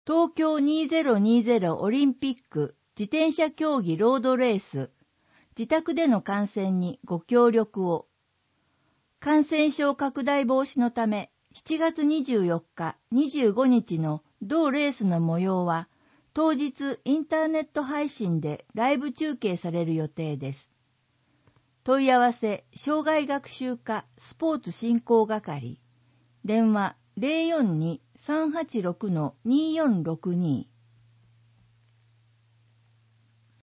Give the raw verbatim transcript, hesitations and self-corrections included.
東京にせんにじゅうオリンピック自転車競技ロードレース、自宅での観戦にご協力を。感染症拡大防止のため、しちがつにじゅうよっか、にじゅうごにちの同レースの模様は、当日インターネット配信でライブ中継される予定です。問い合わせ、障害学習課スポーツ振興係、電話 ゼロよんに さんはちろく にーよんろくに